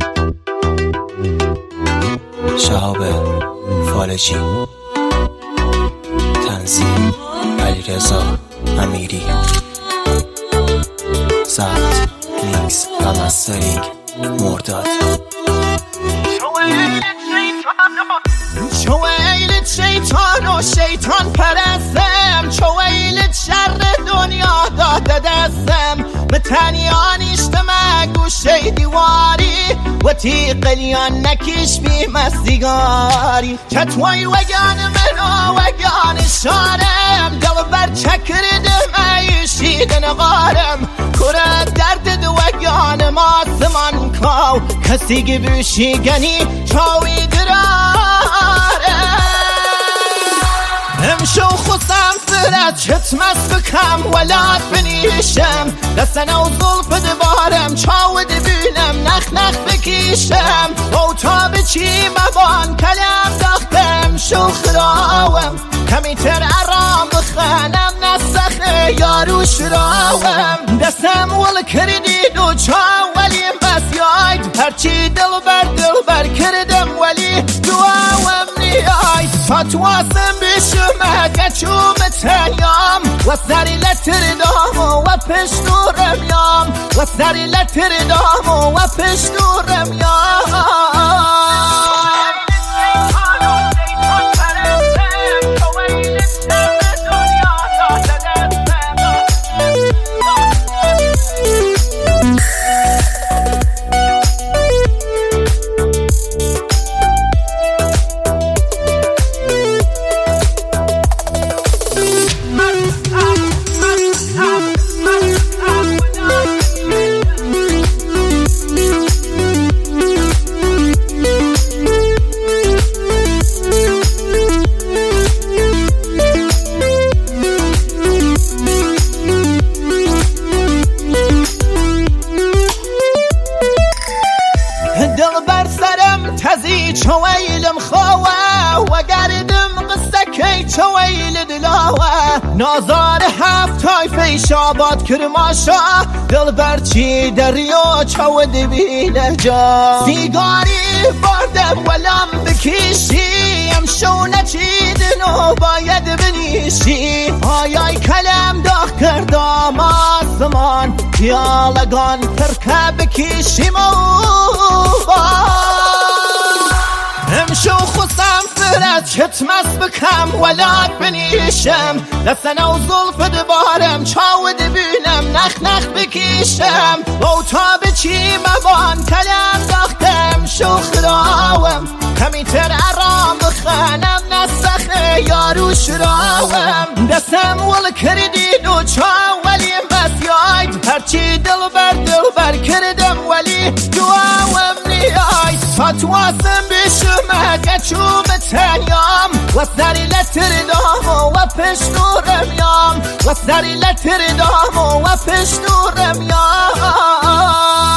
شهاب فالجی، تنظیم علیرضا امیری، ضبط میکس و مسترینگ مرداد. چو ویلت شیطان و شیطان پرستم، چو ویلت شر دنیا داده دستم، به تنیانیشت مگو شیدیواری و تیقلیان نکیش بی مستیگاری، چطوی وگان منو وگان شارم، دل بر چکردم ایشیدن غارم، کره درد دو وگان ماسمان کاو کسی گبوشی گنی چاوی درارم، امشو خودم فرد چتمس بکم ولاد بنیشم، دستنا و ظلف دبارم چاود بینم نخ نخ بکیشم، او تا بچی مبان کلم داختم شو خراوم، کمی تر ارام بخانم نسخه یارو شراوم، دستم ول کردید و چاولیم بس یاید، هرچی دل بر کردم ولی دعاوم نیاید، تا تواسم بشم گچوم تنیام، و سری لتر دامو و پشتورم یام، و سری لتر دامو و پشتورم یام. دل بر سرم تزی چویلم خواه و گردم قصه کی چویل دلاوه، نازار هفتای پیش آباد کرماشا، دل بر چی دریا چود بینه جا، سیگاری باردم ولم بکیشی، امشو نچیدن و باید بنیشی، آیای کلم داغ کردم آسمان، پیالگان ترکه بکیشیم امشو خودم فرد چتمس بکم ولاد بنیشم، دستنا و ظلف دبارم چاود بینم نخ نخ بکیشم، او تا بچی مبان کلم داختم شو خراوم، کمی تر ارام بخانم نسخه یارو شراوم، دستم ول کردید و چاولیم بس یاید، هرچی دل بر کردم ولی دعاوم نیاید، تا تواسم بشم گچوم تنیام، و سری لتر دامو و پشتورم یام، و سری لتر دامو و پشتورم یام.